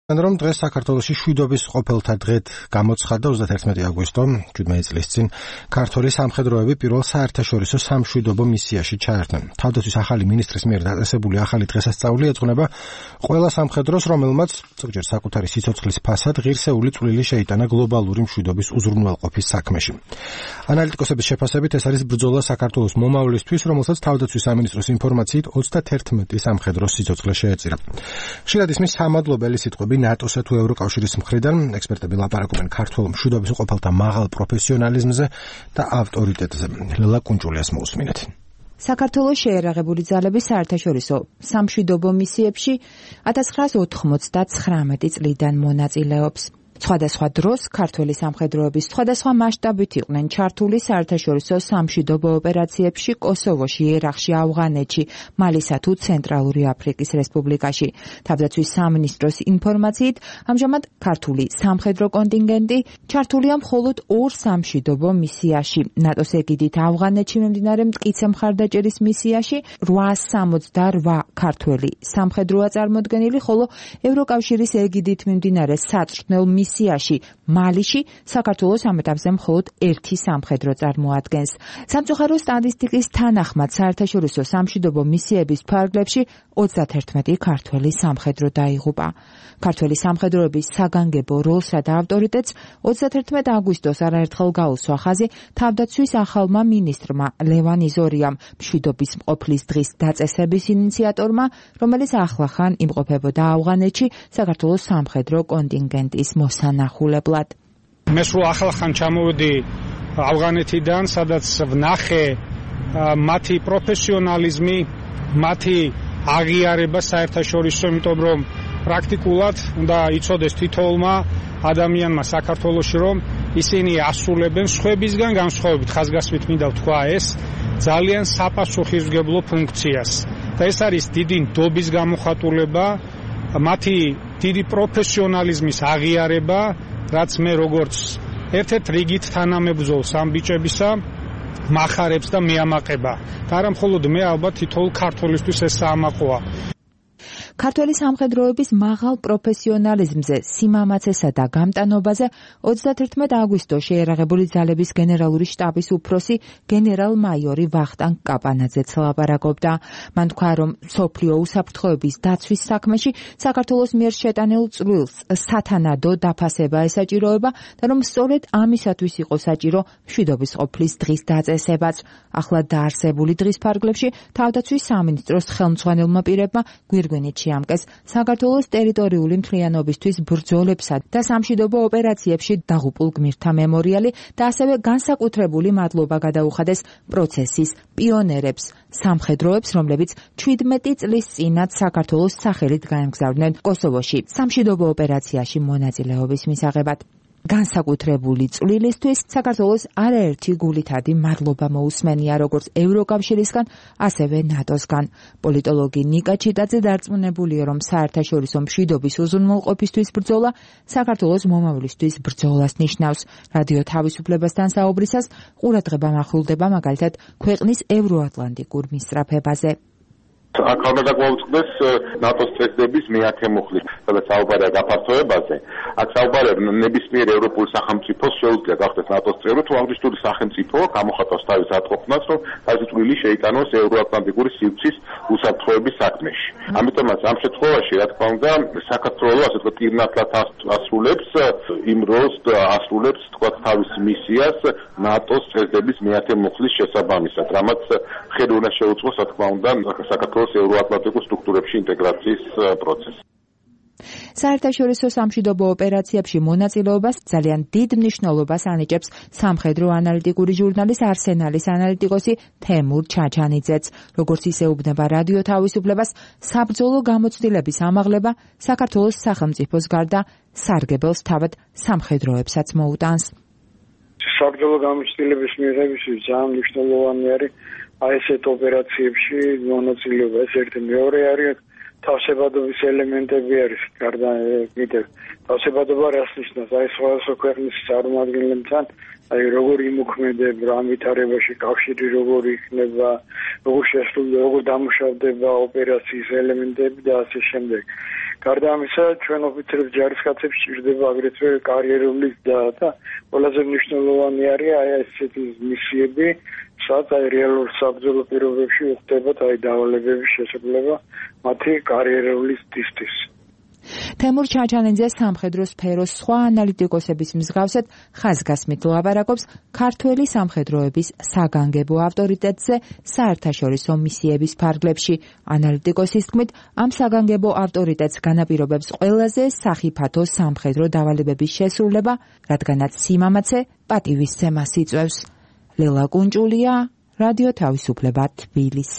რომ დღეს საქართველოში შვიდობის ყოფილთა დღედ გამოცხადდა 31 აგვისტო, 17 წლის წინ ქართველი სამხედროები პირველ საერთაშორისო სამშვიდობო მისიაში ჩაერთნენ. თავდაცვის ახალი მინისტრის მიერ დაწესებული ახალი დღესასწაული ეძღვნება ყველა სამხედროს, რომელმაც ზოგჯერ საკუთარი სიცოცხლის ფასად ღირსეული წვლილი შეიტანა გლობალური მშვიდობის უზრუნველყოფის საქმეში. ანალიტიკოსების შეფასებით ეს არის ბრძოლა საქართველოს მომავლისთვის, რომელსაც თავდაცვის სამინისტროს ინფორმაციით 31 სამხედროს სიცოცხლე შეეწირა. ხშირად ისმის სამადლობელი სიტყვები ნატოსა თუ ევროკავშირის მხრიდან, ექსპერტები ლაპარაკობენ ქართულ მშვიდობის ყოფილთა მაღალ პროფესიონალიზმზე და ავტორიტეტზე. ლელა კუნჭულიას მოусმინეთ. საქართველოს შეერაღებული ძალების საერთაშორისო სამშვიდობო მისიებში 1999 წლიდან მონაწილეობს. სხვადასხვა დროს ქართველი სამხედროების სხვადასხვა მასშტაბით იყვნენ ჩართული საერთაშორისო სამშვიდობო ოპერაციებში კოსოვოში, ერაყში, ავღანეთში, მალისა თუ ცენტრალური აფრიკის რესპუბლიკაში. თავდაცვის სამინისტროს ინფორმაციით, ამჟამად ქართული სამხედრო კონტინგენტი ჩართულია მხოლოდ 2 სამშვიდობო მისიაში. ნატოს ეგიდით ავღანეთში მიმდინარე მტკიცე მხარდაჭერის მისიაში 868 ქართველი სამხედროა წარმოდგენილი, ხოლო ევროკავშირის ეგიდით მიმდინარე საწყნელ მისიაში მალიში საქართველოს ამ ეტაპზე მხოლოდ 1 სამხედრო წარმოადგენს. სამწუხარო სტატისტიკის თანახმად საერთაშორისო სამშვიდობო მისიების ფარგლებში 31 ქართველი სამხედრო დაიღუპა. ქართველი სამხედროების საგანგებო როლსა და ავტორიტეტს 31 აგვისტოს არაერთხელ გაუსვა ხაზი თავდაცვის ახალმა მინისტრმა ლევან იზორიამ, მშვიდობის მყოფლის დღის დაწესების ინიციატორმა, რომელიც ახლახან იმყოფებოდა ავღანეთში საქართველოს სამხედრო კონტინგენტის მოსანახულებლად. მე სულ ახლახან ჩამოვედი ავღანეთიდან, სადაც ვნახე მათი პროფესიონალიზმი, მათი აღიარება საერთაშორისო, იმიტომ რომ პრაქტიკულად უნდა იცოდეს თითოეულმა ადამიანმა საქართველოში, რომ ისინი ასრულებენ სხვებისგან განსხვავებით, ხაზგასმით მინდა ვთქვა ეს, ძალიან საპასუხისმგებლო ფუნქციას. და ეს არის დიდი ნდობის გამოხატულება, მათი დიდი პროფესიონალიზმის აღიარება, რაც მე როგორც ერთ-ერთ რიგით თანამებრძოლს ამ ბიჭებისა მახარებს და მეამაყება. და არა მხოლოდ მე, ალბათ თითოეულ ქართველისთვის ეს საამაყოა. ქართველი სამხედროების მაღალ პროფესიონალიზმზე, სიმამაცესა და გამტანობაზე 31 აგვისტოს შეერაღებული ძალების გენერალური შტაბის უფროსი გენერალ-მაიორი ვახტანგ კაპანაძეც ლაპარაკობდა. მან თქვა, რომ მსოფლიო უსაფრთხოების დაცვის საქმეში საქართველოს მიერ შეტანილ წვლილს სათანადო დაფასება ესაჭიროება და რომ სწორედ ამისათვის იყო საჭირო მშვიდობის ყოფლის დღის დაწესებაც. ახლა დაარსებული დღის ფარგლებში თავდაცვის სამინისტროს ხელმძღვანელმა პირებმა გვირგვინით ამკეს საქართველოს ტერიტორიული მთლიანობისთვის ბრძოლებსა და სამშვიდობო ოპერაციებში დაღუპულ გმირთა მემორიალი და ასევე განსაკუთრებული მადლობა გადაუხადეს პროცესის პიონერებს, სამხედროებს, რომლებიც 17 წლის წინათ საქართველოს სახელით გაემგზავრნენ კოსოვოში სამშვიდობო ოპერაციაში მონაწილეობის მისაღებად. განსაკუთრებული წვლილისთვის საქართველოს არაერთი გულითადი მადლობა მოусმენია როგორც ევროკავშირისგან, ასევე ნატოსგან. პოლიტოლოგი ნიკა ჩიტაძე დარწმუნებულია, რომ საერთაშორისო მშვიდობის უზრუნველყოფისთვის ბრძოლა საქართველოს მომავლისთვის ბრძოლას ნიშნავს. რადიო თავისუფლებასთან საუბრისას ყურადღება მახვილდება მაგალითად ქვეყნის ევროატლანტიკურ მისწრაფებაზე. აქ უნდა გვაუწყდეს ნატოს წესდების მე-10 მუხლის, სადაც საუბარია გაფართოებაზე. აქ საუბარია ნებისმიერ ევროპულ სახელმწიფოს შეუძლია გახდეს ნატოს წევრი, თუ აღნიშნული სახელმწიფო გამოხატავს თავის ატყოფნას, რომ თავისი წვლილი შეიტანოს ევროატლანტიკური სივრცის უსაფრთხოების საქმეში. ამიტომაც ამ შემთხვევაში, რა თქმა უნდა, საქართველოს ასე ვთქვათ, პირნათლად ასრულებს იმ როლს ასრულებს თქვათ თავის მისიას ნატოს წესდების მე-10 მუხლის შესაბამისად, რამაც ხელი უნდა შეუწყოს, რა თქმა უნდა, საქართველოს ევროატლანტიკურ სტრუქტურებში ინტეგრაციის პროცესი. საერთაშორისო სამშვიდობო ოპერაციებში მონაწილეობას ძალიან დიდ მნიშვნელობას ანიჭებს სამხედრო ანალიტიკური ჟურნალის არსენალის ანალიტიკოსი თემურ ჩაჩანიძეც. როგორც ისეუბნება რადიო თავისუფლებას, საბრძოლო გამოცდილების ამაღლება საქართველოს სახელმწიფოს გარდა სარგებელს თავად სამხედროებსაც მოუტანს. საბრძოლო გამოცდილების მიღებისთვის ძალიან მნიშვნელოვანი არის ესეთ ოპერაციებში მონაწილეობა. ეს ერთი, მეორე არის თავსებადობის ელემენტები არის. გარდა კიდევ თავსებადობა რას ნიშნავს? სხვადასხვა ქვეყნის წარმომადგენლებთან როგორ იმოქმედება ამ ვითარებაში, კავშირი როგორ იქნება, როგორ დამუშავდება ოპერაციის ელემენტები და ასე შემდეგ. გარდა ამისა, ჩვენ ოფიცრებს ჯარისკაცებს სჭირდება აგრეთვე კარიერული და ყველაზე მნიშვნელოვანი არის აი ესეთი მისიები, სადაც აი რეალურ საბრძოლო პირობებში უხდებათ აი დავალებების შესაძლებლობა მათი კარიერული ზრდის. თემურ ჩაჩანიძე სამხედრო სფეროს სხვა ანალიტიკოსების მსგავსად ხაზგასმით ლაპარაკობს ქართველი სამხედროების საგანგებო ავტორიტეტზე საერთაშორისო მისიების ფარგლებში. ანალიტიკოსის თქმით, ამ საგანგებო ავტორიტეტს განაპირობებს ყველაზე სახიფათო სამხედრო დავალებების შესრულება, რადგანაც სიმამაცე პატივისცემას იწვევს. ლელა კუნჭულია, რადიო თავისუფლება, თბილისი.